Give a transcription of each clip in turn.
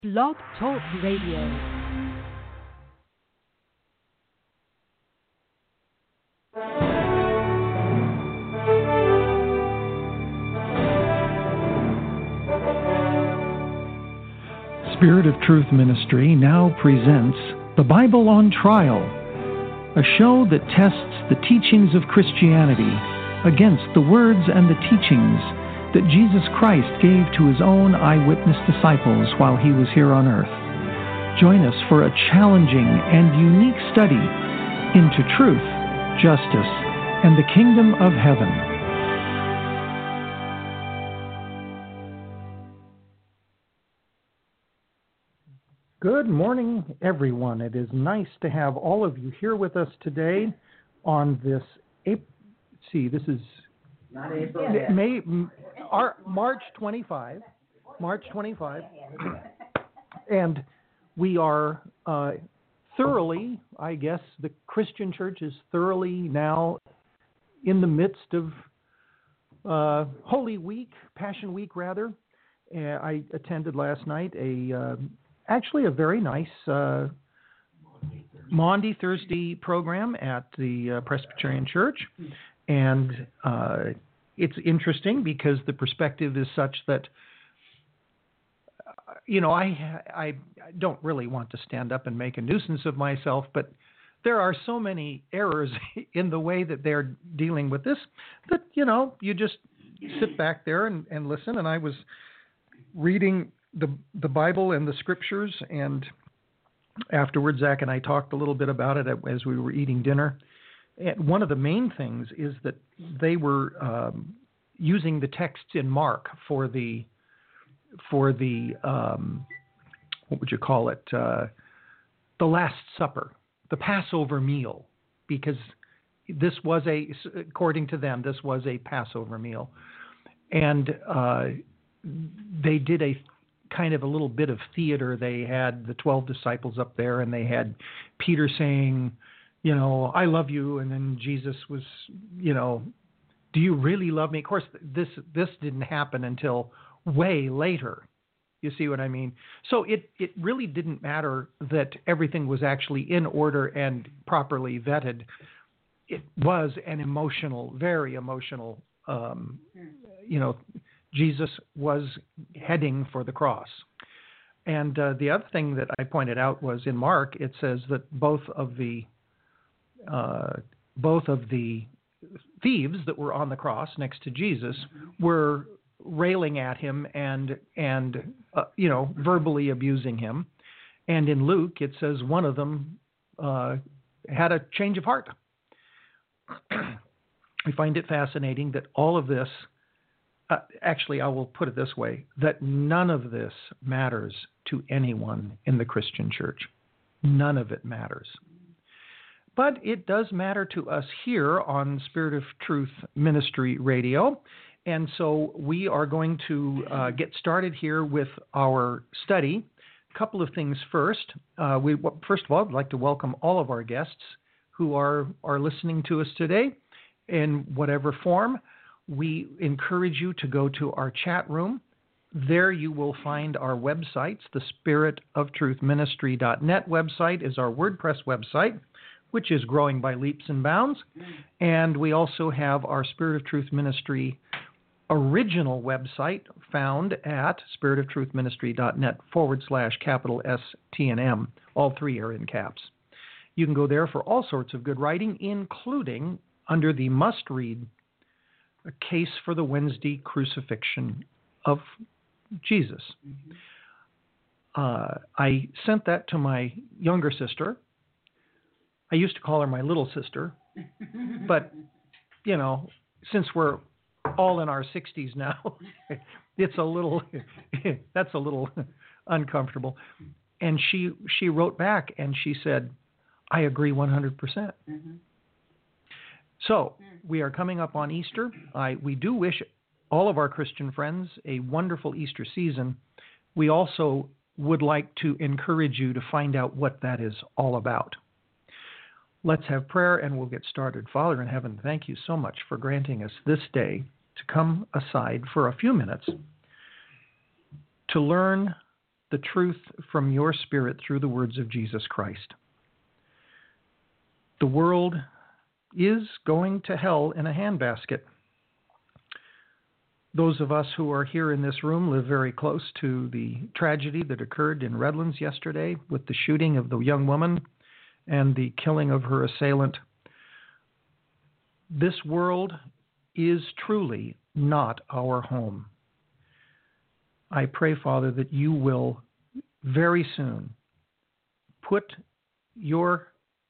Blog Talk Radio. Spirit of Truth Ministry now presents The Bible on Trial, a show that tests the teachings of Christianity against the words and the teachings that Jesus Christ gave to his own eyewitness disciples while he was here on earth. Join us for a challenging and unique study into truth, justice, and the kingdom of heaven. Good morning, everyone. It is nice to have all of you here with us today on this this is Not April. March 25, and we are thoroughly, I guess, the Christian church is thoroughly now in the midst of Holy Week, Passion Week rather. I attended last night actually a very nice Maundy Thursday program at the Presbyterian Church, and it's interesting because the perspective is such that, I don't really want to stand up and make a nuisance of myself, but there are so many errors in the way that they're dealing with this that, you just sit back there and listen. And I was reading the Bible and the scriptures, and afterwards, Zach and I talked a little bit about it as we were eating dinner. And one of the main things is that they were using the texts in Mark for the what would you call it? The Last Supper, the Passover meal, because this was according to them, this was a Passover meal, and they did a kind of a little bit of theater. They had the 12 disciples up there, and they had Peter saying, I love you. And then Jesus was, do you really love me? Of course, this didn't happen until way later. You see what I mean? So it really didn't matter that everything was actually in order and properly vetted. It was an emotional, very emotional, Jesus was heading for the cross. And the other thing that I pointed out was in Mark, it says that both of the thieves that were on the cross next to Jesus were railing at him and verbally abusing him. And in Luke, it says one of them had a change of heart. I find it fascinating that all of this, actually, I will put it this way, that none of this matters to anyone in the Christian church. None of it matters. But it does matter to us here on Spirit of Truth Ministry Radio. And so we are going to get started here with our study. A couple of things first. First of all, I'd like to welcome all of our guests who are listening to us today in whatever form. We encourage you to go to our chat room. There you will find our websites. The spiritofTruthMinistry.net website is our WordPress website, which is growing by leaps and bounds. And we also have our Spirit of Truth Ministry original website found at spiritofTruthMinistry.net/STNM. All three are in caps. You can go there for all sorts of good writing, including under the must-read, A Case for the Wednesday Crucifixion of Jesus. I sent that to my younger sister. I used to call her my little sister, but, since we're all in our 60s now, that's a little uncomfortable. And she wrote back and she said, I agree 100%. So we are coming up on Easter. We do wish all of our Christian friends a wonderful Easter season. We also would like to encourage you to find out what that is all about. Let's have prayer and we'll get started. Father in heaven, thank you so much for granting us this day to come aside for a few minutes to learn the truth from your Spirit through the words of Jesus Christ. The world is going to hell in a handbasket. Those of us who are here in this room live very close to the tragedy that occurred in Redlands yesterday with the shooting of the young woman and the killing of her assailant. This world is truly not our home. I pray, Father, that you will very soon put your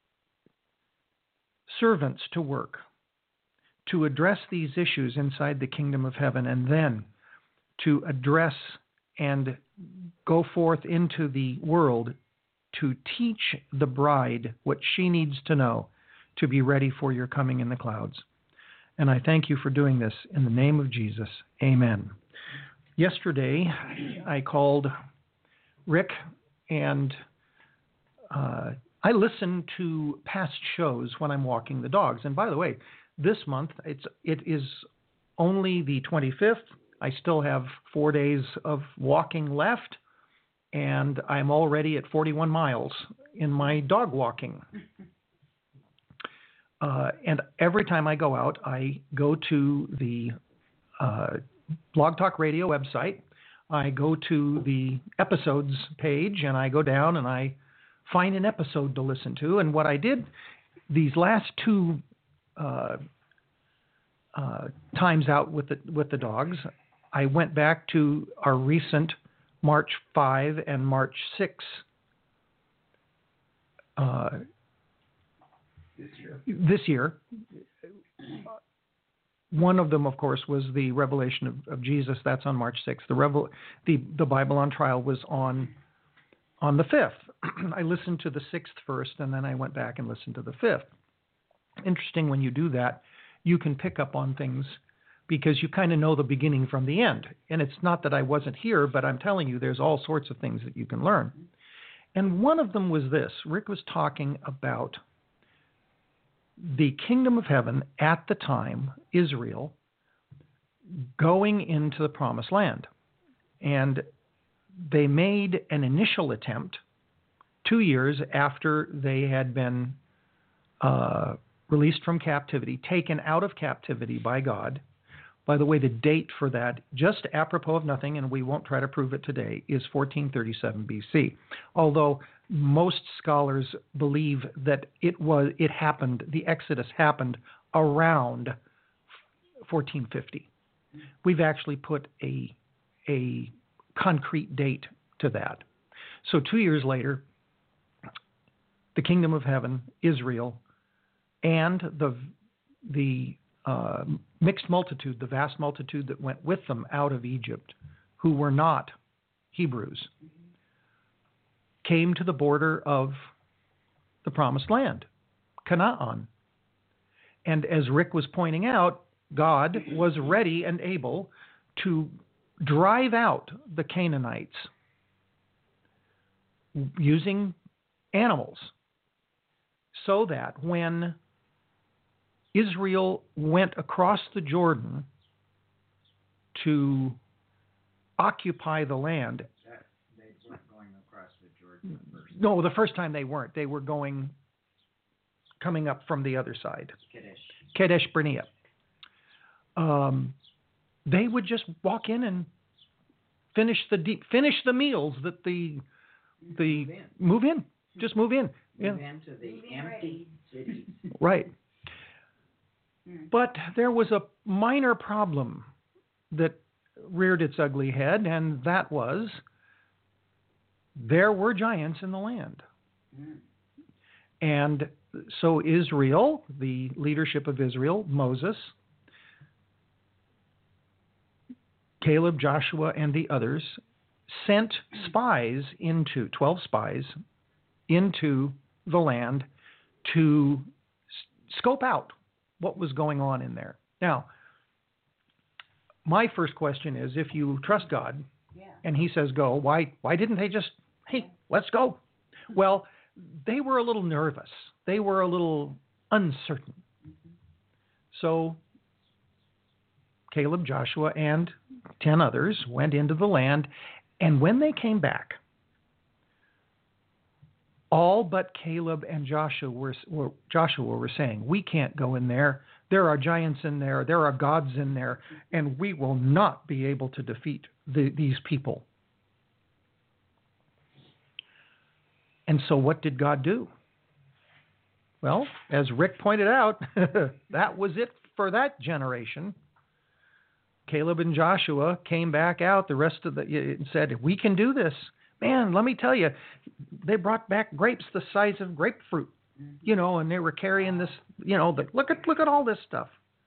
servants to work to address these issues inside the kingdom of heaven, and then to address and go forth into the world to teach the bride what she needs to know to be ready for your coming in the clouds. And I thank you for doing this in the name of Jesus. Amen. Yesterday, I called Rick, and I listen to past shows when I'm walking the dogs. And by the way, this month, it is only the 25th. I still have 4 days of walking left, and I'm already at 41 miles in my dog walking. And every time I go out, I go to the Blog Talk Radio website. I go to the episodes page, and I go down and I find an episode to listen to. And what I did these last two times out with the dogs, I went back to our recent March 5 and March 6 this year. One of them, of course, was the revelation of Jesus. That's on March 6th. The Bible on Trial was on the 5th. I listened to the 6th first, and then I went back and listened to the 5th. Interesting, when you do that, you can pick up on things because you kind of know the beginning from the end. And it's not that I wasn't here, but I'm telling you, there's all sorts of things that you can learn. And one of them was this. Rick was talking about the kingdom of heaven at the time, Israel, going into the promised land. And they made an initial attempt 2 years after they had been released from captivity, taken out of captivity by God. By the way, the date for that, just apropos of nothing, and we won't try to prove it today, is 1437 BC. Although most scholars believe that it happened, the Exodus happened around 1450. We've actually put a concrete date to that. So 2 years later, the kingdom of heaven, Israel, and the mixed multitude, the vast multitude that went with them out of Egypt, who were not Hebrews, came to the border of the promised land, Canaan. And as Rick was pointing out, God was ready and able to drive out the Canaanites using animals, so that when Israel went across the Jordan to occupy the land. They weren't going across the Jordan the first time. No, the first time they weren't. They were coming up from the other side. Kadesh Barnea. They would just walk in and finish the meals that move in. Just move in. Move into the empty city. Right. But there was a minor problem that reared its ugly head, and that was there were giants in the land. And so Israel, the leadership of Israel, Moses, Caleb, Joshua, and the others sent 12 spies into the land to scope out what was going on in there. Now, my first question is, if you trust God and he says go, why didn't they just, hey, let's go? Well, they were a little nervous. They were a little uncertain. So Caleb, Joshua, and 10 others went into the land, and when they came back, All but Caleb and Joshua were saying, we can't go in there. There are giants in there. There are gods in there. And we will not be able to defeat these people. And so what did God do? Well, as Rick pointed out, that was it for that generation. Caleb and Joshua came back out, the rest of and said, we can do this. Man, let me tell you, they brought back grapes the size of grapefruit, and they were carrying this, look at all this stuff.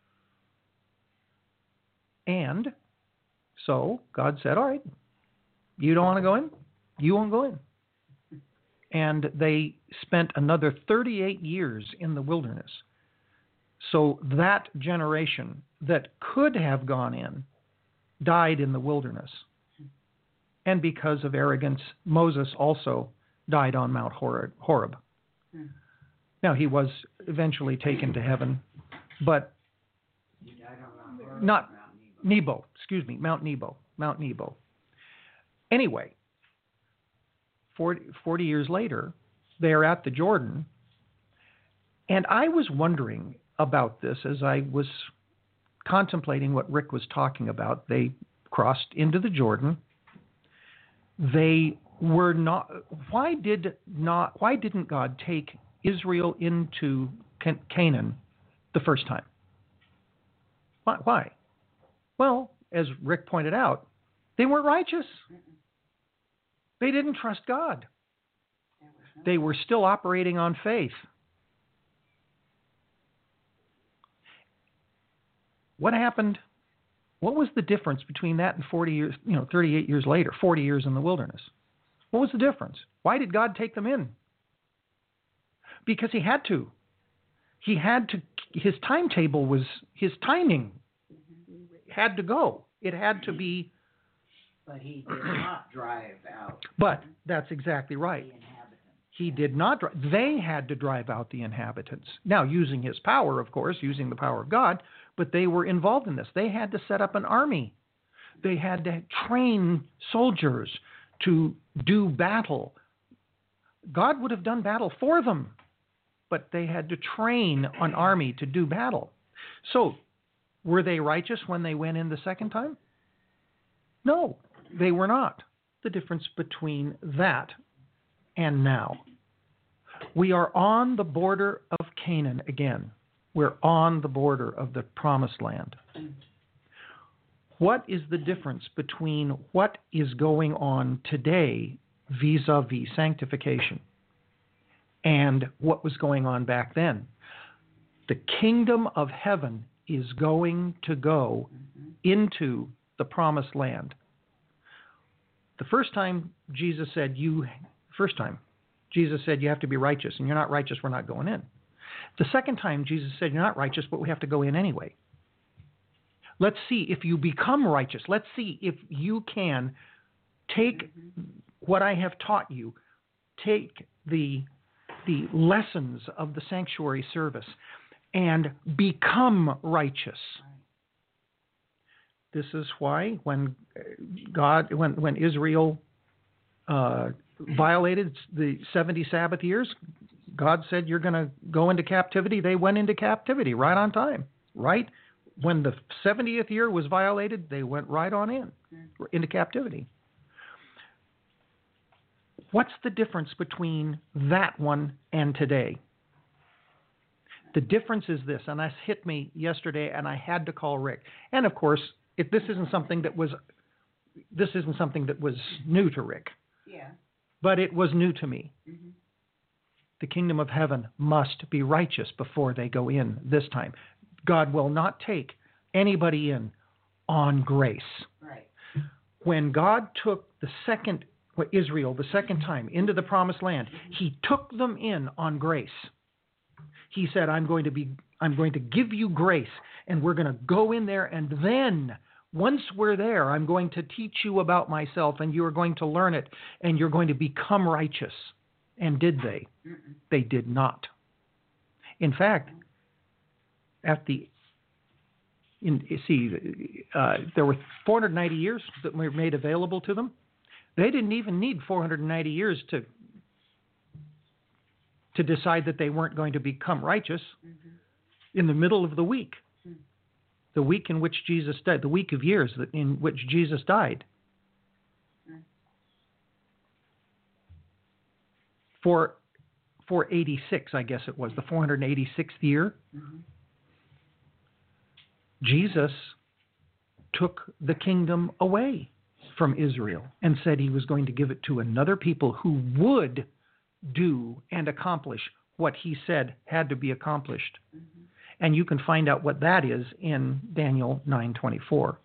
And so God said, all right, you don't want to go in? You won't go in. And they spent another 38 years in the wilderness. So that generation that could have gone in died in the wilderness. And because of arrogance, Moses also died on Mount Horeb. Now, he was eventually taken to heaven, but not Nebo. Mount Nebo. Anyway, 40 years later, they are at the Jordan, and I was wondering about this as I was contemplating what Rick was talking about. They crossed into the Jordan. They were not. Why didn't God take Israel into Canaan the first time? Why? Well, as Rick pointed out, they weren't righteous. They didn't trust God. They were still operating on faith. What happened? What was the difference between that and 40 years, 38 years later, 40 years in the wilderness? What was the difference? Why did God take them in? Because he had to. His timetable was, his timing had to go. It had to be. But he did not drive out. But that's exactly right. The inhabitants. He did not drive. They had to drive out the inhabitants. Now, using his power, of course, using the power of God, but they were involved in this. They had to set up an army. They had to train soldiers to do battle. God would have done battle for them, but they had to train an army to do battle. So, were they righteous when they went in the second time? No, they were not. The difference between that and now. We are on the border of Canaan again. We're on the border of the promised land. What is the difference between what is going on today vis-a-vis sanctification and what was going on back then? The kingdom of heaven is going to go into the promised land. The first time Jesus said you have to be righteous, and you're not righteous, we're not going in. The second time Jesus said you're not righteous, but we have to go in anyway. Let's see if you become righteous. Let's see if you can take what I have taught you, take the lessons of the sanctuary service, and become righteous. This is why when Israel violated the 70 Sabbath years, God said, you're going to go into captivity. They went into captivity right on time. Right when the 70th year was violated, they went right on into captivity. What's the difference between that one and today? The difference is this, and this hit me yesterday, and I had to call Rick. And of course, this isn't something that was new to Rick. Yeah. But it was new to me. Mm-hmm. The kingdom of heaven must be righteous before they go in this time. God will not take anybody in on grace. Right. When God took Israel the second time into the promised land, he took them in on grace. He said, I'm going to give you grace, and we're going to go in there, and then once we're there, I'm going to teach you about myself, and you are going to learn it, and you're going to become righteous. And did they? Mm-mm. They did not. In fact, there were 490 years that were made available to them. They didn't even need 490 years to decide that they weren't going to become righteous Mhm. in the middle of the week. Hmm. The week in which Jesus died, the week of years in which Jesus died. Hmm. For 86, I guess it was, the 486th year, Mhm. Jesus took the kingdom away from Israel and said he was going to give it to another people who would do and accomplish what he said had to be accomplished. Mhm. And you can find out what that is in Daniel 9:24.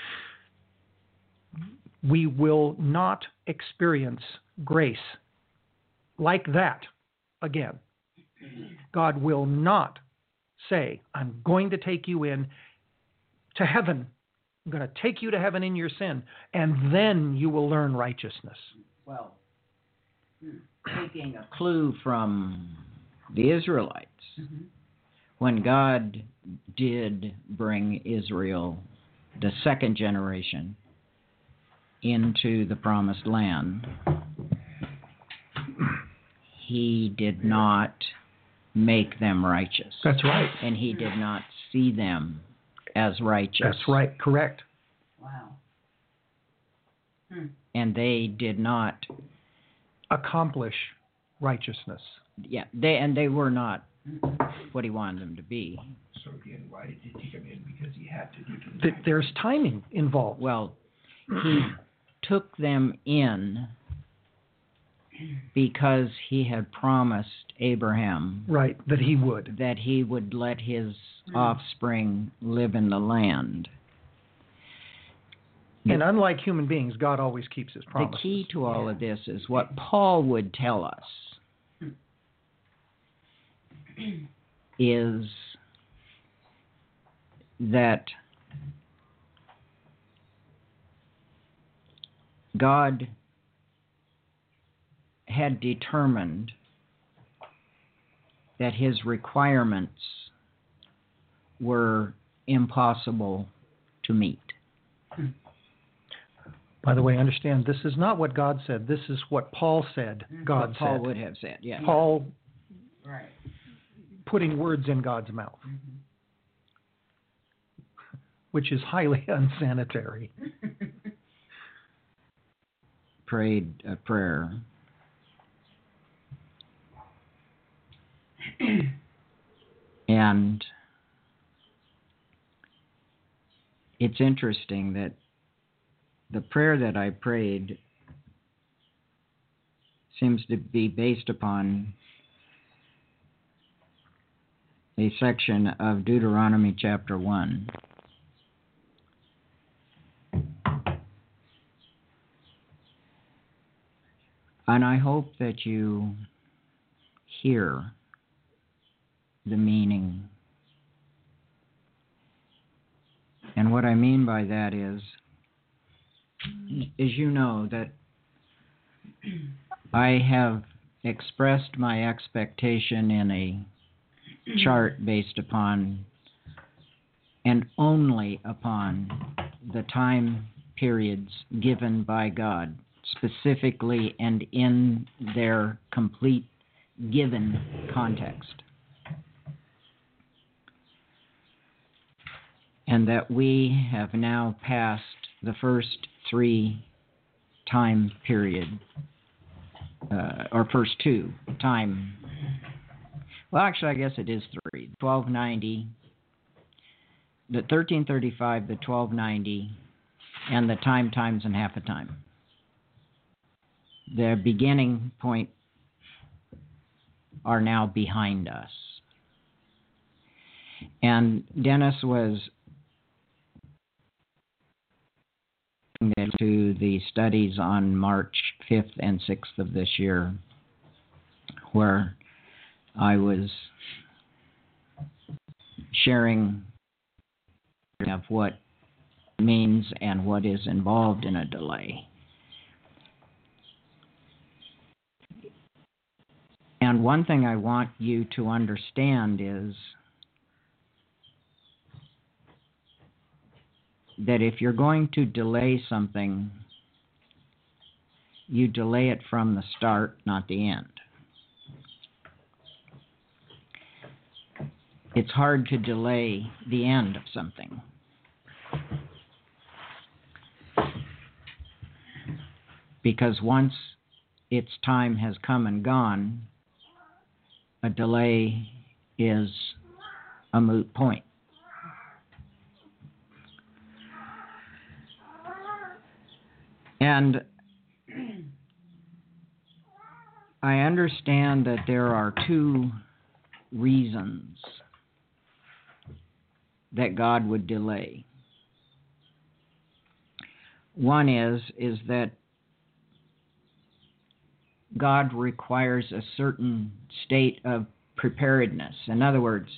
We will not experience grace like that again. God will not say, I'm going to take you in to heaven. I'm going to take you to heaven in your sin, and then you will learn righteousness. Well, taking a clue from the Israelites, Mm-hmm. when God did bring Israel, the second generation, into the promised land, he did not make them righteous. That's right. And he did not see them as righteous. That's right. Correct. Wow. And they did not accomplish righteousness. Yeah, they were not what he wanted them to be. So again, why did he take him in? Because he had to do it. There's timing involved. Well, he took them in because he had promised Abraham, right, that he would let his offspring live in the land. And unlike human beings, God always keeps his promises. The key to all of this is what Paul would tell us is that God had determined that his requirements were impossible to meet. By the way, understand, this is not what God said. This is what Paul said God said. Paul would have said, yeah. Paul right. putting words in God's mouth, which is highly unsanitary. Prayed a prayer. And it's interesting that the prayer that I prayed seems to be based upon a section of Deuteronomy chapter 1. And I hope that you hear the meaning. And what I mean by that is you know that I have expressed my expectation in a chart based upon and only upon the time periods given by God, specifically and in their complete given context. And that we have now passed the first 3 time period, or first 2 time. Well, actually, I guess it is 3. 1290, the 1335, the 1290, and the times and half a time. The beginning point are now behind us. And Dennis was to the studies on March 5th and 6th of this year, where I was sharing of what means and what is involved in a delay. And one thing I want you to understand is that if you're going to delay something, you delay it from the start, not the end. it's hard to delay the end of something. Because once its time has come and gone, a delay is a moot point. And I understand that there are two reasons that God would delay. One is that God requires a certain state of preparedness. In other words,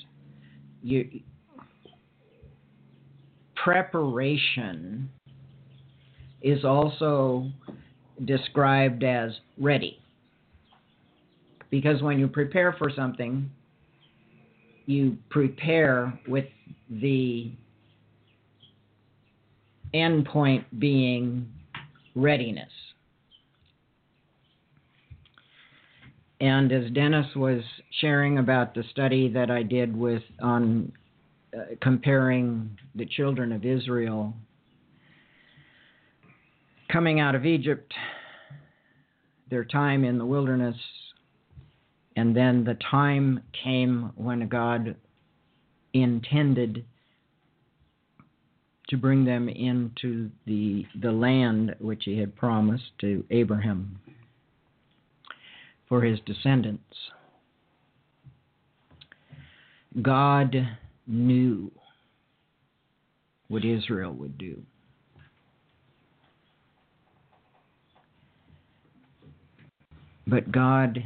preparation is also described as ready. Because when you prepare for something, you prepare with the end point being readiness. And as Dennis was sharing about the study that I did on comparing the children of Israel coming out of Egypt, their time in the wilderness, and then the time came when God intended to bring them into the land which he had promised to Abraham for his descendants. God knew what Israel would do. But God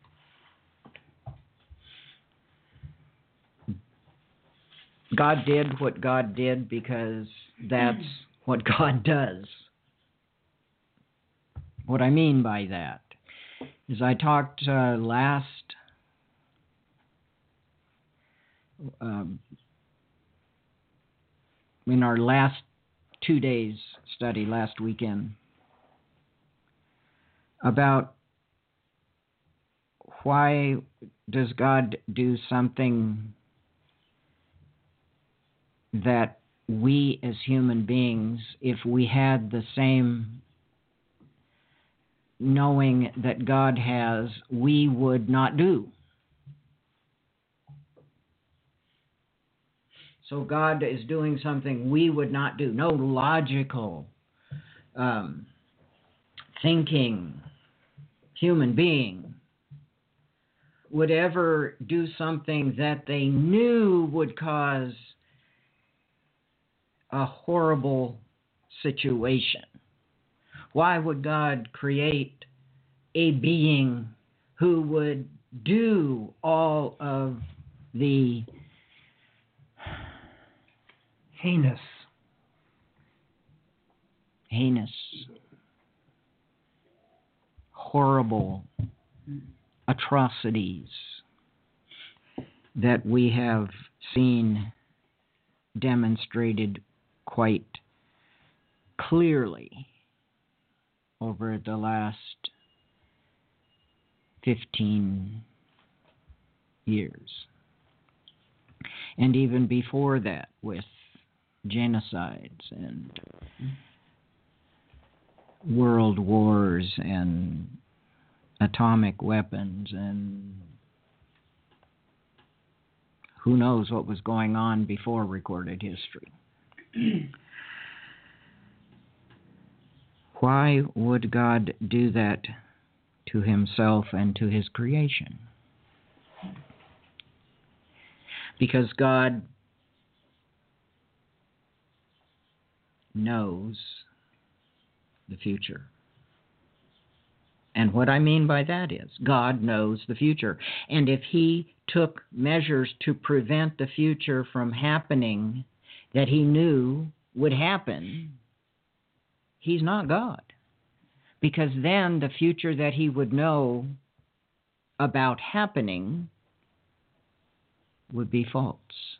did what God did because that's what God does. What I mean by that is I talked in our last 2 days study last weekend about why does God do something that we as human beings, if we had the same knowing that God has, we would not do. So God is doing something we would not do. No logical thinking human being would ever do something that they knew would cause a horrible situation. Why would God create a being who would do all of the heinous, horrible atrocities that we have seen demonstrated quite clearly over the last 15 years? And even before that, with genocides and world wars and atomic weapons, and who knows what was going on before recorded history. Why would God do that to himself and to his creation? Because God knows the future. And what I mean by that is, God knows the future. And if he took measures to prevent the future from happening that he knew would happen, he's not God. Because then the future that he would know about happening would be false.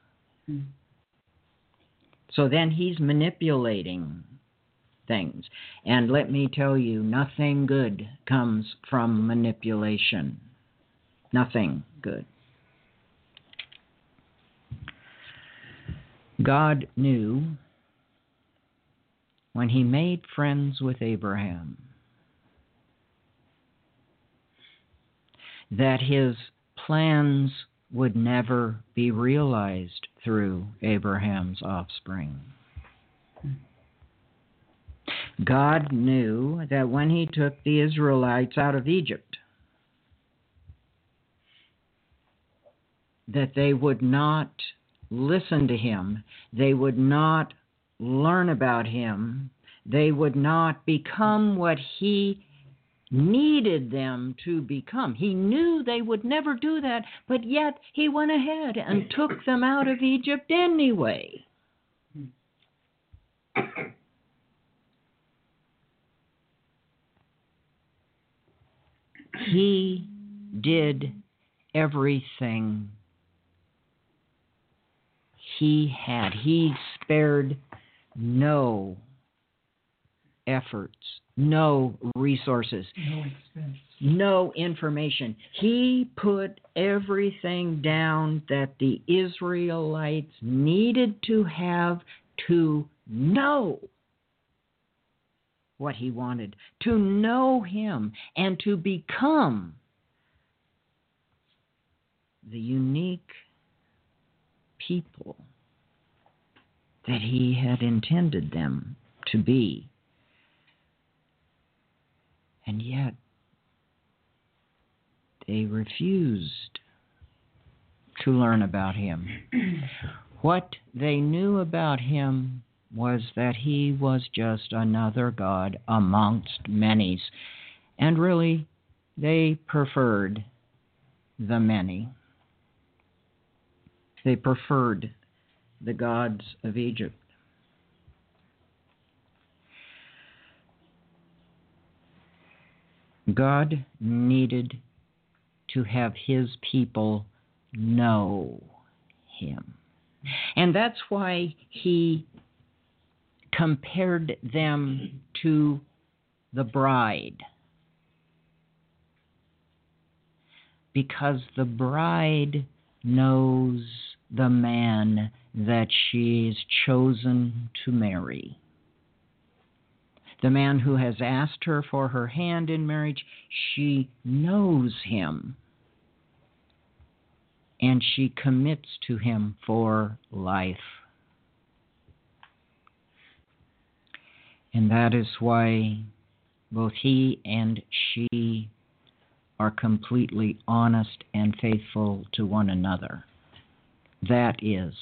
So then he's manipulating things. And let me tell you, nothing good comes from manipulation. Nothing good. God knew when He made friends with Abraham that His plans would never be realized through Abraham's offspring. God knew that when He took the Israelites out of Egypt, that they would not listen to Him, they would not learn about Him, they would not become what He needed them to become. He knew they would never do that, but yet He went ahead and took them out of Egypt anyway. He did everything He had. He spared no efforts, no resources, No expense. no information. He put everything down that the Israelites needed to have to know what He wanted, to know Him, and to become the unique people that He had intended them to be. And yet, they refused to learn about Him. What they knew about Him was that He was just another God amongst many. And really, they preferred the many. They preferred the gods of Egypt. God needed to have His people know Him. And that's why He compared them to the bride. Because the bride knows the man that she is chosen to marry. The man who has asked her for her hand in marriage, she knows him. And she commits to him for life. And that is why both he and she are completely honest and faithful to one another. That is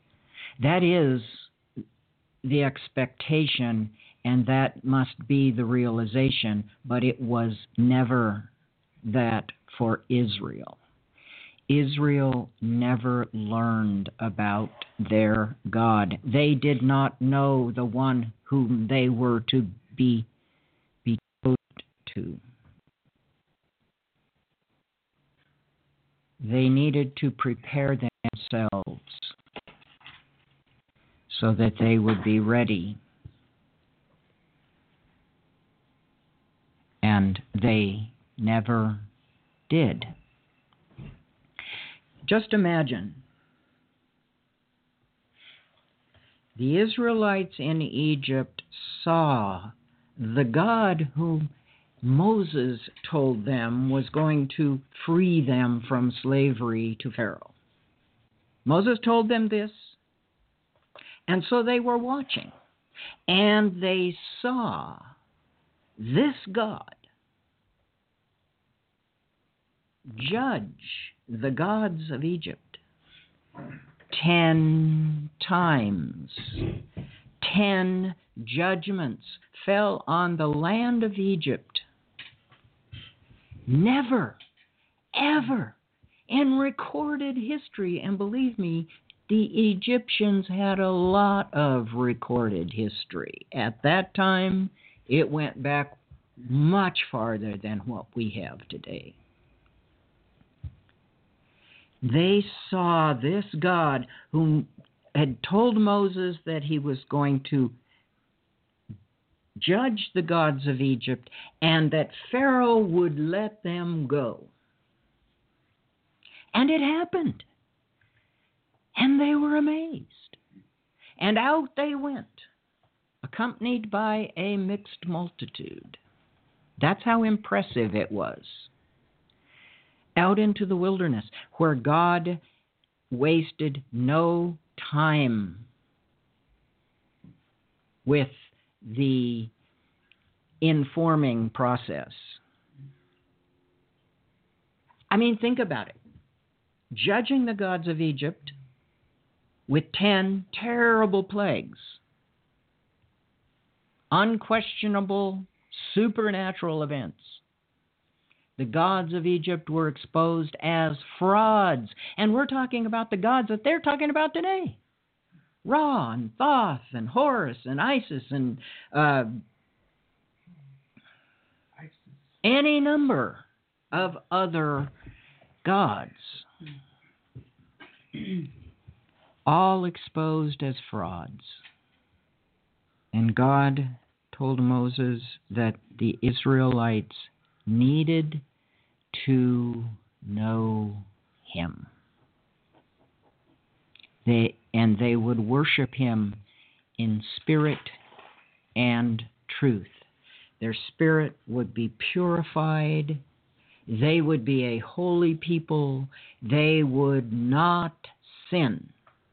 the expectation, and that must be the realization, but it was never that for Israel. Israel never learned about their God. They did not know the one whom they were to be betrothed to. They needed to prepare themselves so that they would be ready. And they never did. Just imagine the Israelites in Egypt saw the God whom Moses told them was going to free them from slavery to Pharaoh. Moses told them this, and so they were watching, and they saw this God judge the gods of Egypt 10 times. 10 judgments fell on the land of Egypt. Never, ever in recorded history, and believe me, the Egyptians had a lot of recorded history. At that time, it went back much farther than what we have today. They saw this God who had told Moses that he was going to judge the gods of Egypt and that Pharaoh would let them go. And it happened. And they were amazed. And out they went, accompanied by a mixed multitude. That's how impressive it was. Out into the wilderness, where God wasted no time with the informing process. I mean, think about it. Judging the gods of Egypt with 10 terrible plagues, unquestionable supernatural events. The gods of Egypt were exposed as frauds. And we're talking about the gods that they're talking about today. Ra and Thoth and Horus and Isis and any number of other gods. All exposed as frauds. And God told Moses that the Israelites needed to know him. They would worship him in spirit and truth. Their spirit would be purified. They would be a holy people. They would not sin.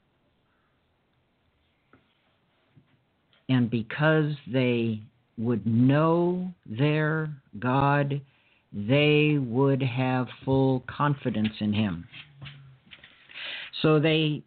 And because they would know their God, they would have full confidence in him. So they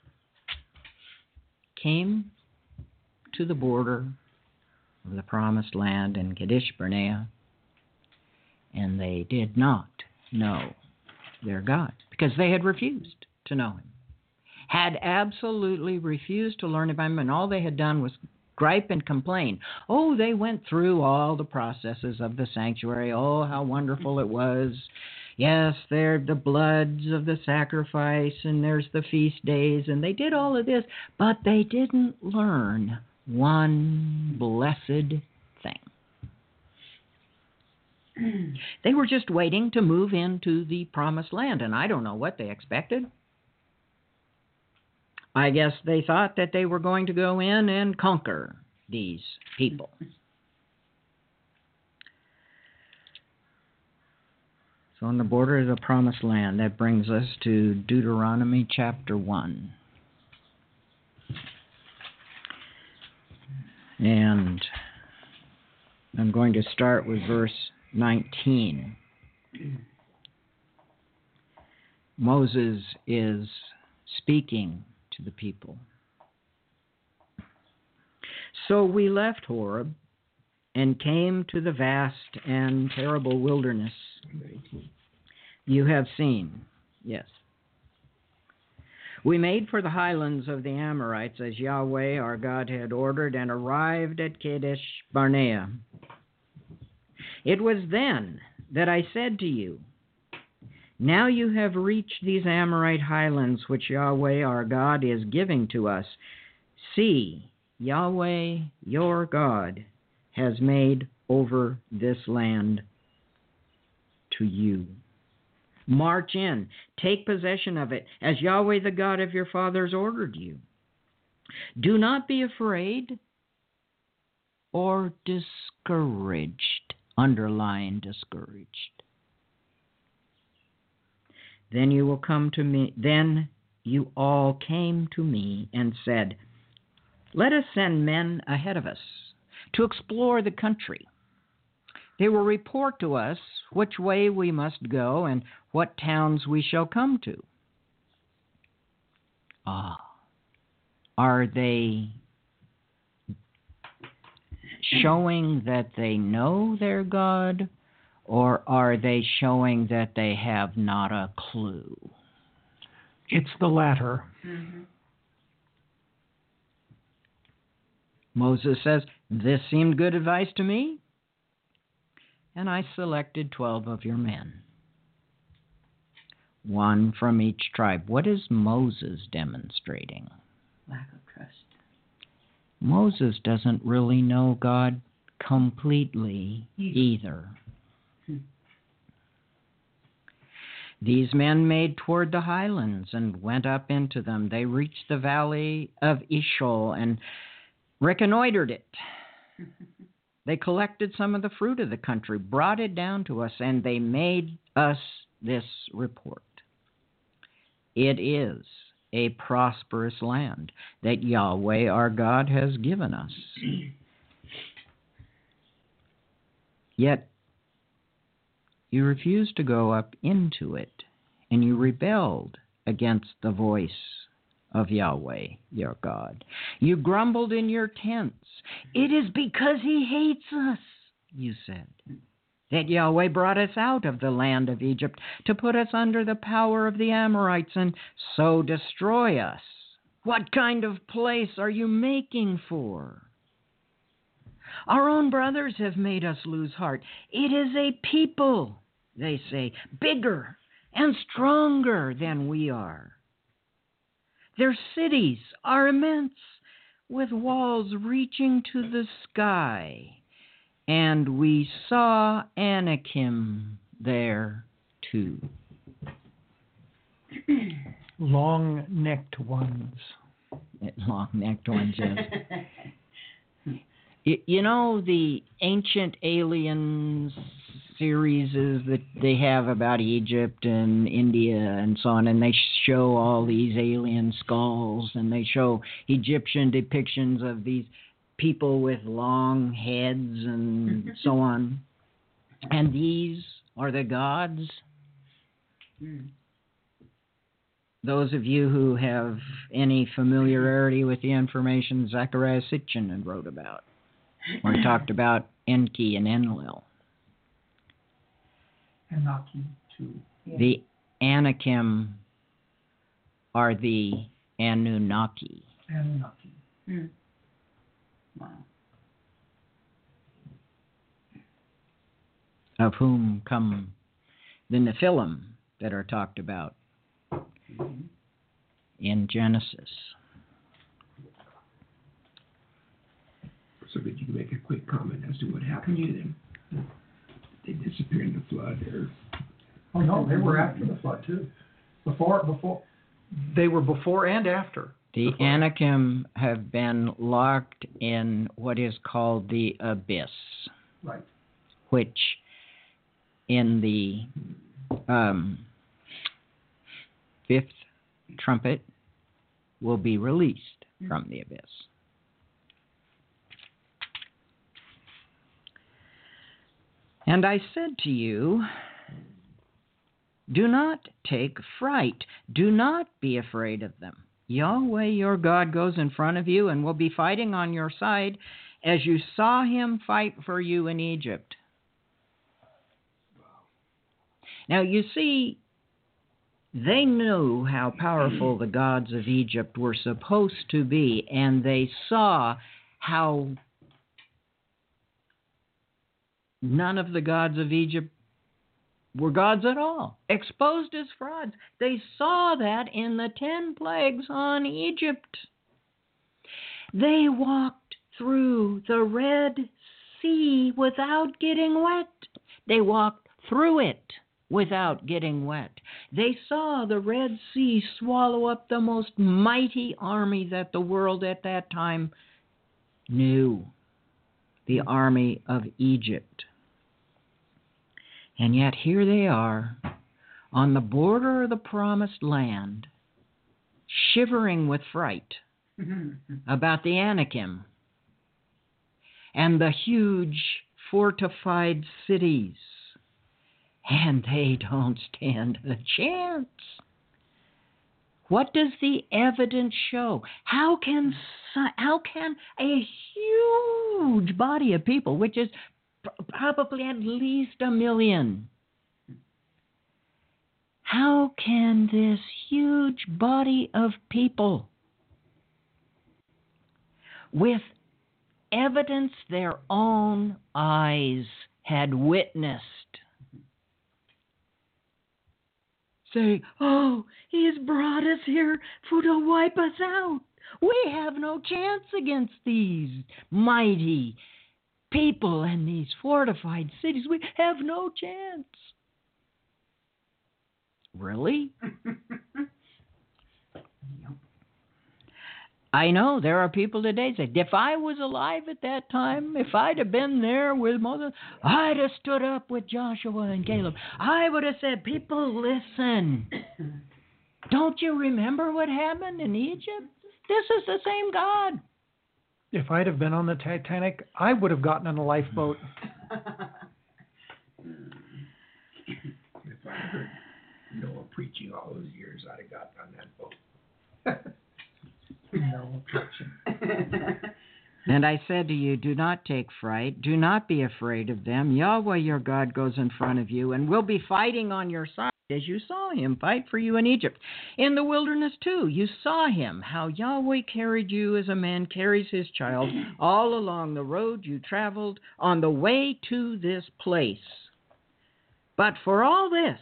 came to the border of the promised land in Kadesh Barnea, and they did not know their God because they had refused to know him, had absolutely refused to learn about him, and all they had done was gripe and complain. Oh, they went through all the processes of the sanctuary. Oh, how wonderful it was. Yes, there's the bloods of the sacrifice, and there's the feast days, and they did all of this, but they didn't learn one blessed thing. They were just waiting to move into the promised land, and I don't know what they expected. I guess they thought that they were going to go in and conquer these people. So on the border of the promised land, that brings us to Deuteronomy chapter 1. And I'm going to start with verse 19. Moses is speaking to the people. So we left Horeb and came to the vast and terrible wilderness you have seen. Yes. We made for the highlands of the Amorites as Yahweh our God had ordered and arrived at Kadesh Barnea. It was then that I said to you, now you have reached these Amorite highlands which Yahweh our God is giving to us. See, Yahweh your God has made over this land to you. March in, take possession of it, as Yahweh the God of your fathers ordered you. Do not be afraid or discouraged. Underline discouraged. Then you will come to me. Then you all came to me and said, let us send men ahead of us to explore the country. They will report to us which way we must go and what towns we shall come to. Are they showing that they know their God, or are they showing that they have not a clue? It's the latter. Mm-hmm. Moses says, this seemed good advice to me, and I selected 12 of your men, one from each tribe. What is Moses demonstrating? Lack of trust. Moses doesn't really know God completely either. These men made toward the highlands and went up into them. They reached the valley of Eshcol and reconnoitered it. They collected some of the fruit of the country, brought it down to us, and they made us this report. It is a prosperous land that Yahweh our God has given us. Yet you refused to go up into it, and you rebelled against the voice of Yahweh your God. You grumbled in your tents. It is because he hates us, you said, that Yahweh brought us out of the land of Egypt to put us under the power of the Amorites and so destroy us. What kind of place are you making for? Our own brothers have made us lose heart. It is a people, they say, bigger and stronger than we are. Their cities are immense, with walls reaching to the sky. And we saw Anakim there too. Long-necked ones. Long-necked ones, yes. You know the Ancient Aliens series that they have about Egypt and India and so on, and they show all these alien skulls, and they show Egyptian depictions of these people with long heads and so on. And these are the gods. Those of you who have any familiarity with the information Zechariah Sitchin wrote about, where he talked about Enki and Enlil. Anaki too. The Anakim are the Anunnaki. Anunnaki. Wow. Of whom come the Nephilim that are talked about in Genesis. So that you can make a quick comment as to what happened to them. They disappeared in the flood, or Oh no, they were after the flood too. Before. They were before and after. The Anakim have been locked in what is called the abyss, Right. which in the fifth trumpet will be released from the abyss. And I said to you, do not take fright. Do not be afraid of them. Yahweh your God goes in front of you and will be fighting on your side as you saw him fight for you in Egypt. Now you see, they knew how powerful the gods of Egypt were supposed to be, and they saw how none of the gods of Egypt were gods at all, exposed as frauds. They saw that in the 10 plagues on Egypt. They walked through the Red Sea without getting wet. They walked through it without getting wet. They saw the Red Sea swallow up the most mighty army that the world at that time knew, the army of Egypt. And yet here they are on the border of the promised land, shivering with fright about the Anakim and the huge fortified cities. And they don't stand a chance. What does the evidence show? How can a huge body of people, which is probably at least 1 million, how can this huge body of people, with evidence their own eyes had witnessed, say, oh, he's brought us here to wipe us out. We have no chance against these mighty people and these fortified cities. We have no chance. Really? I know there are people today that say, if I was alive at that time, if I'd have been there with Moses, I'd have stood up with Joshua and Caleb. I would have said, people, listen. Don't you remember what happened in Egypt? This is the same God. If I'd have been on the Titanic, I would have gotten on a lifeboat. If I heard Noah preaching all those years, I'd have gotten on that boat. No objection. And I said to you, do not take fright. Do not be afraid of them. Yahweh your God goes in front of you and will be fighting on your side as you saw him fight for you in Egypt. In the wilderness, too, you saw him, how Yahweh carried you as a man carries his child all along the road you traveled on the way to this place. But for all this,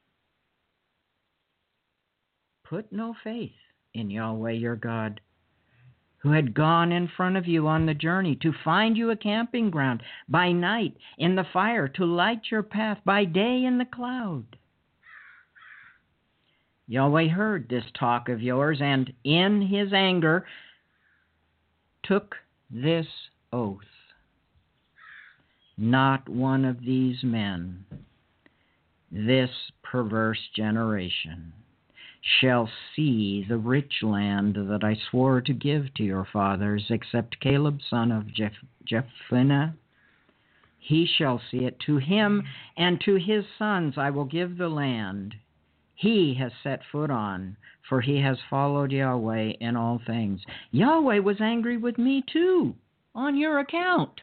put no faith in Yahweh your God, who had gone in front of you on the journey to find you a camping ground, by night in the fire to light your path, by day in the cloud. Yahweh heard this talk of yours, and in his anger took this oath. Not one of these men, this perverse generation, shall see the rich land that I swore to give to your fathers, except Caleb son of Jephunneh. He shall see it. To him and to his sons I will give the land he has set foot on, for he has followed Yahweh in all things. Yahweh was angry with me too, on your account.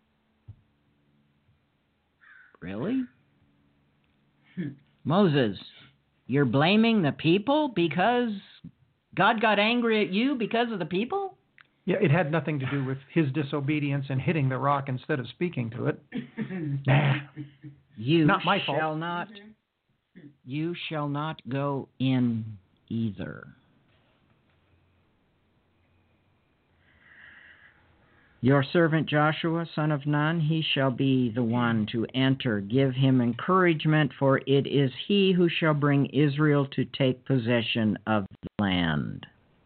Really? Moses, you're blaming the people because God got angry at you because of the people? Yeah, it had nothing to do with his disobedience and hitting the rock instead of speaking to it. Nah. You not my shall fault. not. You shall not go in either. Your servant Joshua, son of Nun, he shall be the one to enter. Give him encouragement, for it is he who shall bring Israel to take possession of the land.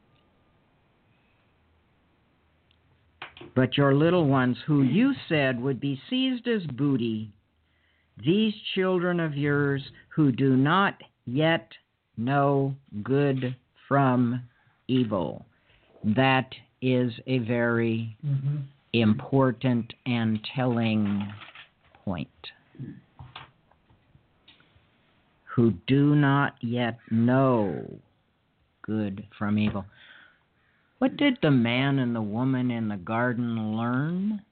But your little ones, who you said would be seized as booty, these children of yours who do not yet know good from evil. That is a very important and telling point. Who do not yet know good from evil. What did the man and the woman in the garden learn?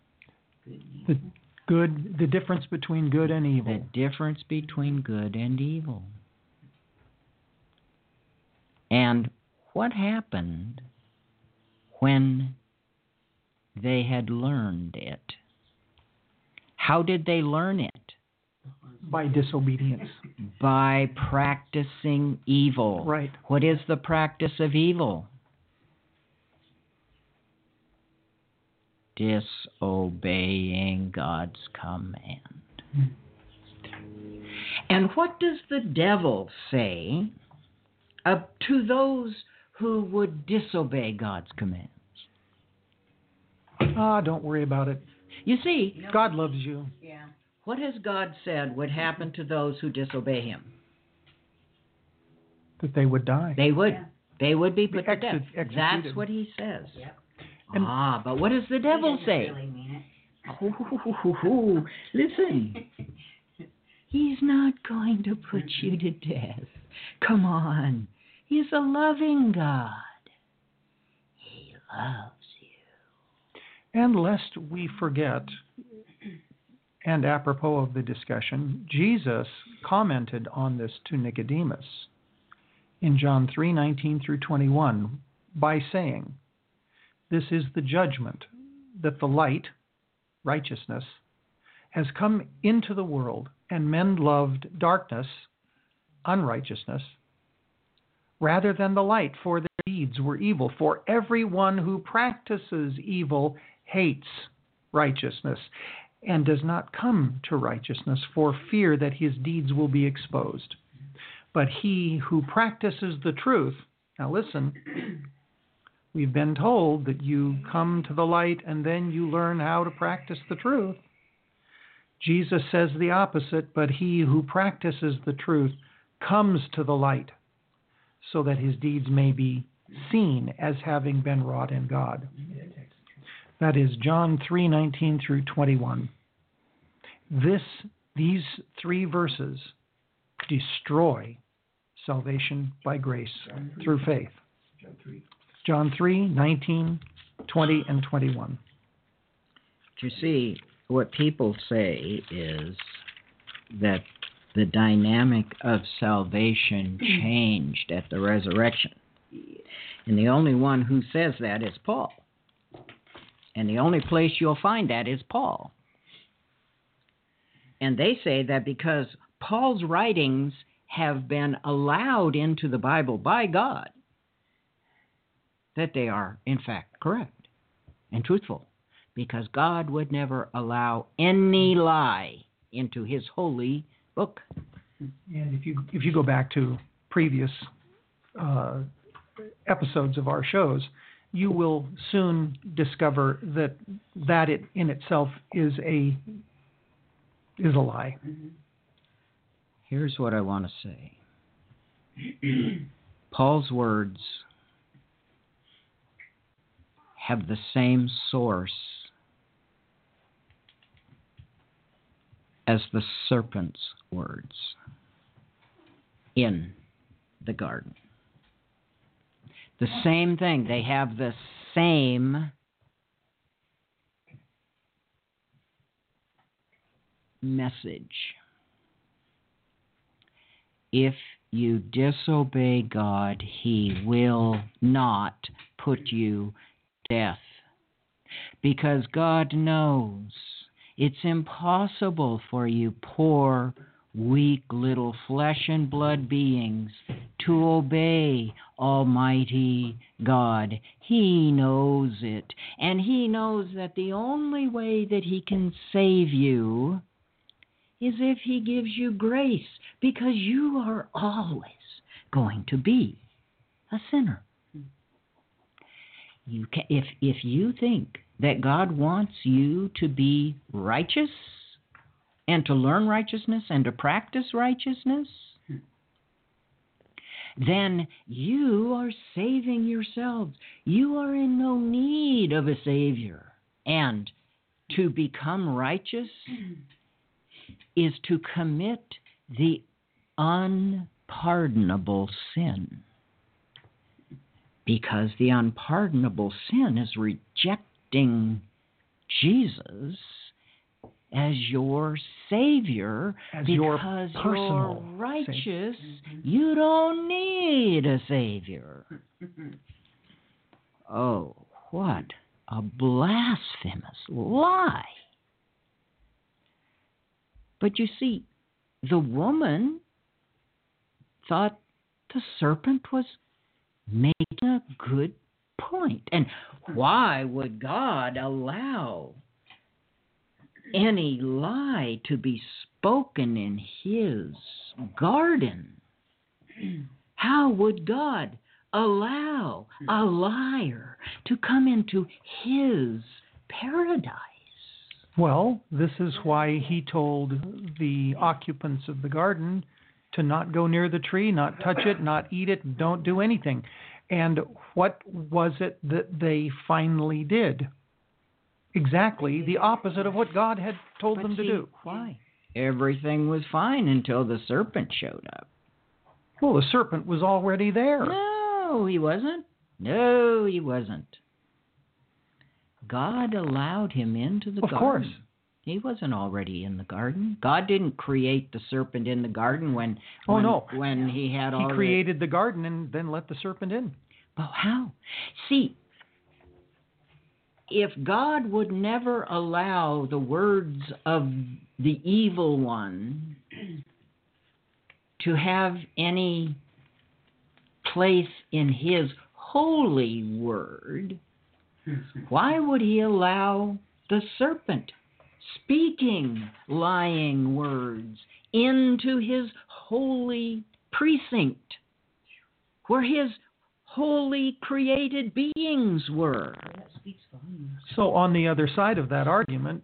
The difference between good and evil. The difference between good and evil. And what happened when they had learned it? How did they learn it? By disobedience. By practicing evil. Right. What is the practice of evil? Disobeying God's command. And what does the devil say to those who would disobey God's commands? Don't worry about it. You see, God loves you. yeah. What has God said would happen to those who disobey him? That they would die. They would. Yeah. They would be put to death. Executed. That's what he says. Yep. But what does the devil say? Really mean Oh, listen. He's not going to put you to death. Come on. He's a loving God. He loves you. And lest we forget, and apropos of the discussion, Jesus commented on this to Nicodemus in John 3:19 through 21 by saying, "This is the judgment, that the light, righteousness, has come into the world, and men loved darkness, unrighteousness, rather than the light, for their deeds were evil. For everyone who practices evil hates righteousness, and does not come to righteousness for fear that his deeds will be exposed. But he who practices the truth, now listen, we've been told that you come to the light and then you learn how to practice the truth. Jesus says the opposite, but he who practices the truth comes to the light so that his deeds may be seen as having been wrought in God. That is John 3:19 through 21. These three verses destroy salvation by grace through faith. John 3:19, 20, and 21. You see, what people say is that the dynamic of salvation changed at the resurrection. And the only one who says that is Paul. And the only place you'll find that is Paul. And they say that because Paul's writings have been allowed into the Bible by God, that they are, in fact, correct and truthful. Because God would never allow any lie into his holy book. And if you go back to previous episodes of our shows, you will soon discover that it in itself is a lie. Here's what I want to say. Paul's words have the same source as the serpent's words in the garden. The same thing. They have the same message. If you disobey God, he will not put you to death. Because God knows it's impossible for you poor, weak little flesh and blood beings to obey Almighty God. He knows it. And he knows that the only way that he can save you is if he gives you grace, because you are always going to be a sinner. If you think that God wants you to be righteous and to learn righteousness and to practice righteousness, then you are saving yourselves. You are in no need of a Savior. And to become righteous is to commit the unpardonable sin. Because the unpardonable sin is rejecting Jesus as your Savior, As because your personal you're righteous. Savior. You don't need a Savior. Oh, what a blasphemous lie. But you see, the woman thought the serpent was making a good point. And why would God allow any lie to be spoken in his garden? How would God allow a liar to come into his paradise? Well, this is why he told the occupants of the garden to not go near the tree, not touch it, not eat it, don't do anything. And what was it that they finally did? Exactly the opposite of what God had told them to do. Why? Everything was fine until the serpent showed up. Well, the serpent was already there. No, he wasn't. No, he wasn't. God allowed him into the garden. Of course. He wasn't already in the garden. God didn't create the serpent in the garden when he had all. He created the garden and then let the serpent in. But how? See, if God would never allow the words of the evil one to have any place in his holy word, why would he allow the serpent speaking lying words into his holy precinct where his holy created beings were. So on the other side of that argument,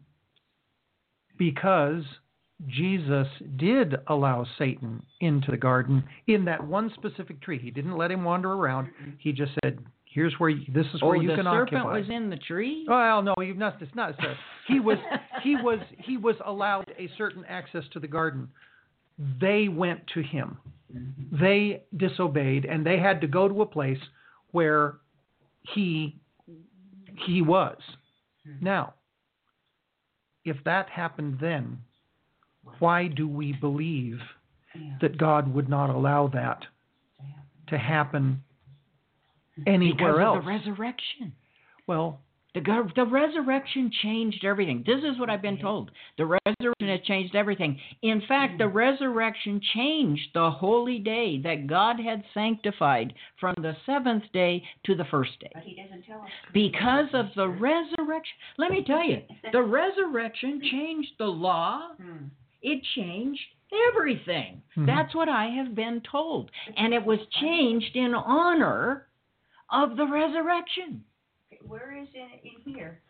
because Jesus did allow Satan into the garden in that one specific tree. He didn't let him wander around. He just said, "Here's where this is where you can occupy." Oh, the serpent was in the tree? Well, no, it's not. He was allowed a certain access to the garden. They went to him. They disobeyed, and they had to go to a place where he was. Now, if that happened then, why do we believe that God would not allow that to happen anywhere else? Because of the resurrection. Well, the resurrection changed everything. This is what I've been told. The resurrection has changed everything. In fact, the resurrection changed the holy day that God had sanctified from the seventh day to the first day. But he doesn't tell us. Because of the resurrection. Let me tell you, the resurrection changed the law. It changed everything. That's what I have been told. And it was changed in honor of the resurrection. Where is it in here?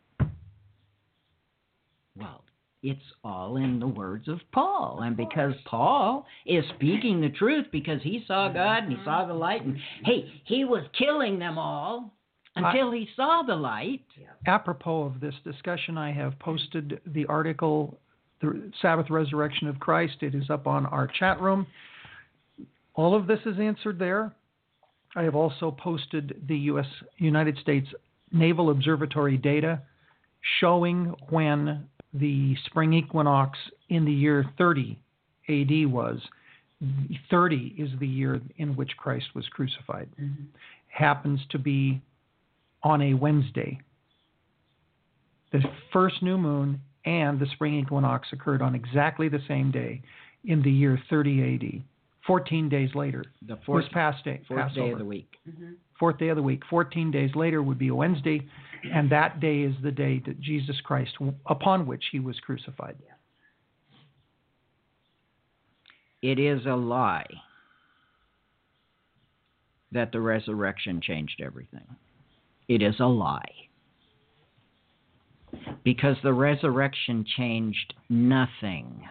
Well, it's all in the words of Paul. And because Paul is speaking the truth, because he saw God and he saw the light, and he was killing them all until he saw the light. Apropos of this discussion, I have posted the article, The Sabbath Resurrection of Christ. It is up on our chat room. All of this is answered there. I have also posted the United States Naval Observatory data showing when the spring equinox in the year 30 AD was. 30 is the year in which Christ was crucified. Happens to be on a Wednesday. The first new moon and the spring equinox occurred on exactly the same day in the year 30 AD. 14 days later, The fourth day day of the week. Fourth day of the week. 14 days later would be a Wednesday, and that day is the day that Jesus Christ, upon which he was crucified. It is a lie that the resurrection changed everything. It is a lie. Because the resurrection changed nothing.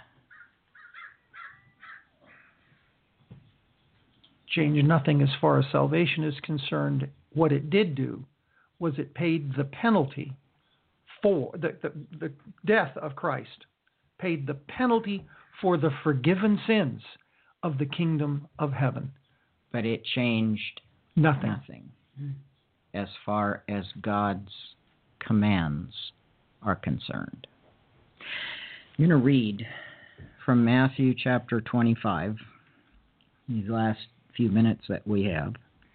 Changed nothing as far as salvation is concerned. What it did do was it paid the penalty for the death of Christ, paid the penalty for the forgiven sins of the kingdom of heaven. But it changed nothing as far as God's commands are concerned. I'm going to read from Matthew chapter 25, these last few minutes that we have.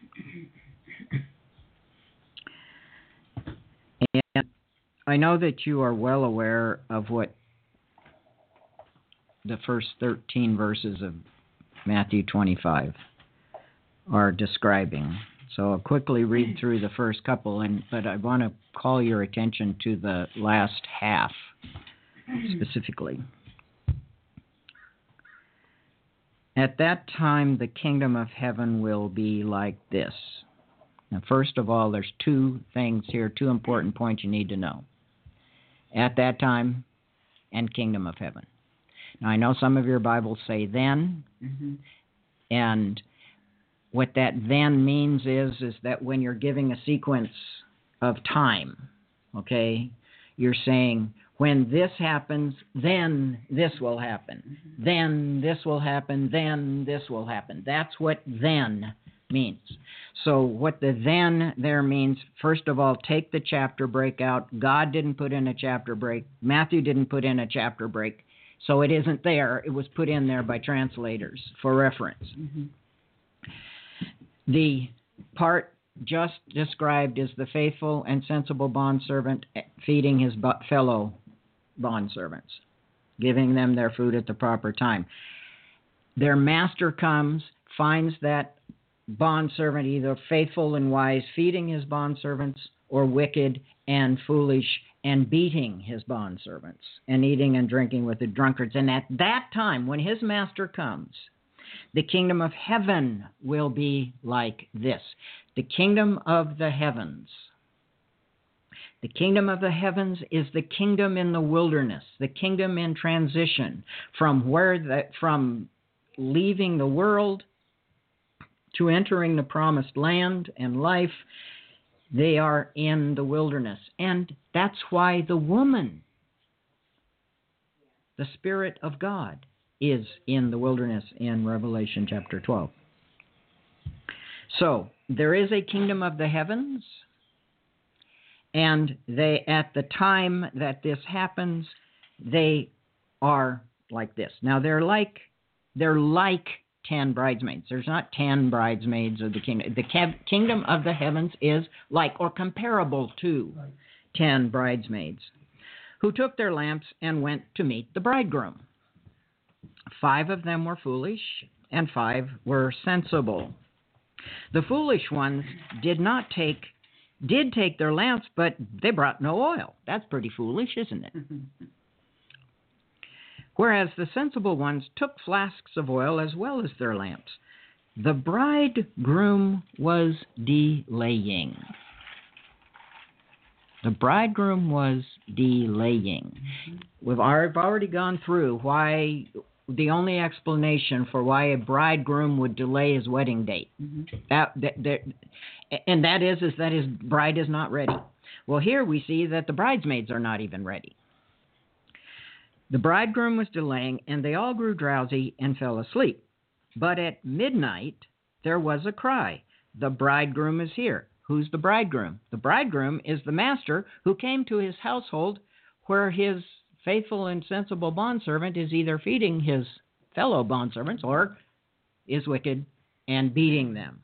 And I know that you are well aware of what the first 13 verses of Matthew 25 are describing. So I'll quickly read through the first couple, but I want to call your attention to the last half specifically. At that time, the kingdom of heaven will be like this. Now, first of all, there's two things here, two important points you need to know. At that time and kingdom of heaven. Now, I know some of your Bibles say then, and what that then means is that when you're giving a sequence of time, okay, you're saying, when this happens, then this will happen. Then this will happen. Then this will happen. That's what then means. So what the then there means, first of all, take the chapter break out. God didn't put in a chapter break. Matthew didn't put in a chapter break. So it isn't there. It was put in there by translators for reference. The part just described is the faithful and sensible bondservant feeding his fellow bondservants, giving them their food at the proper time. Their master comes, finds that bondservant either faithful and wise, feeding his bondservants, or wicked and foolish and beating his bondservants and eating and drinking with the drunkards. And at that time, when his master comes, The kingdom of heaven will be like this. The kingdom of the heavens. The kingdom of the heavens is the kingdom in the wilderness, the kingdom in transition from leaving the world to entering the promised land and life. They are in the wilderness. And that's why the woman, the Spirit of God, is in the wilderness in Revelation chapter 12. So, there is a kingdom of the heavens, and they, at the time that this happens, they are like this. Now, they're like 10 bridesmaids. There's not 10 bridesmaids of the kingdom. The kingdom of the heavens is like or comparable to 10 bridesmaids who took their lamps and went to meet the bridegroom. 5 of them were foolish, and 5 were sensible. The foolish ones did take their lamps, but they brought no oil. That's pretty foolish, isn't it? Whereas the sensible ones took flasks of oil as well as their lamps. The bridegroom was delaying. The bridegroom was delaying. I've already gone through why the only explanation for why a bridegroom would delay his wedding date. And that is that his bride is not ready. Well, here we see that the bridesmaids are not even ready. The bridegroom was delaying, and they all grew drowsy and fell asleep. But at midnight, there was a cry, "The bridegroom is here." Who's the bridegroom? The bridegroom is the master who came to his household where his faithful and sensible bondservant is either feeding his fellow bondservants or is wicked and beating them.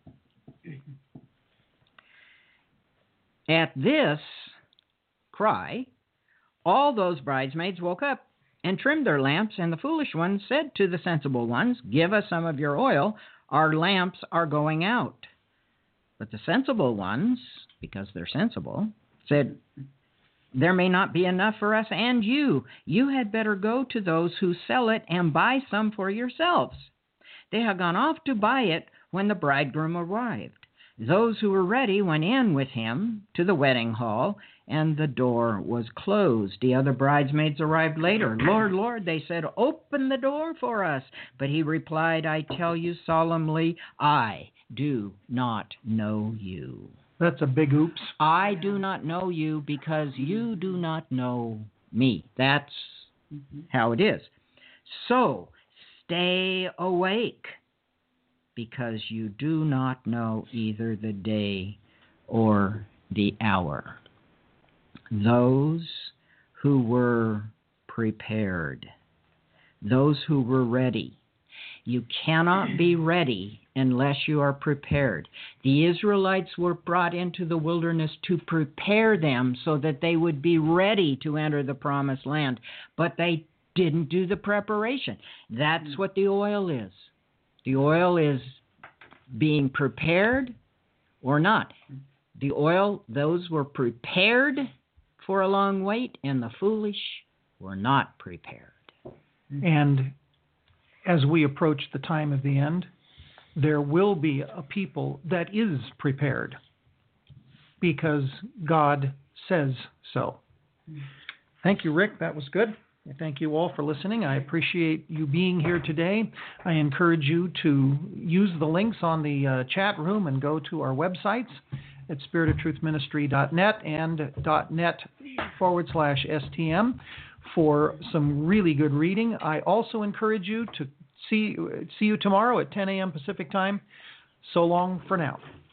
At this cry, all those bridesmaids woke up and trimmed their lamps, and the foolish ones said to the sensible ones, "Give us some of your oil, our lamps are going out." But the sensible ones, because they're sensible, said, "There may not be enough for us and you. You had better go to those who sell it and buy some for yourselves." They had gone off to buy it when the bridegroom arrived. Those who were ready went in with him to the wedding hall, and the door was closed. The other bridesmaids arrived later. "Lord, Lord," they said, "open the door for us." But he replied, "I tell you solemnly, I do not know you." That's a big oops. I do not know you because you do not know me. That's how it is. So, stay awake, because you do not know either the day or the hour. Those who were prepared, those who were ready. You cannot be ready unless you are prepared. The Israelites were brought into the wilderness to prepare them so that they would be ready to enter the promised land, but they didn't do the preparation. That's what the oil is. The oil is being prepared or not. The oil, those were prepared for a long wait, and the foolish were not prepared. And as we approach the time of the end, there will be a people that is prepared because God says so. Thank you, Rick. That was good. Thank you all for listening. I appreciate you being here today. I encourage you to use the links on the chat room and go to our websites at spiritoftruthministry.net and .net/STM for some really good reading. I also encourage you to see you tomorrow at 10 a.m. Pacific time. So long for now.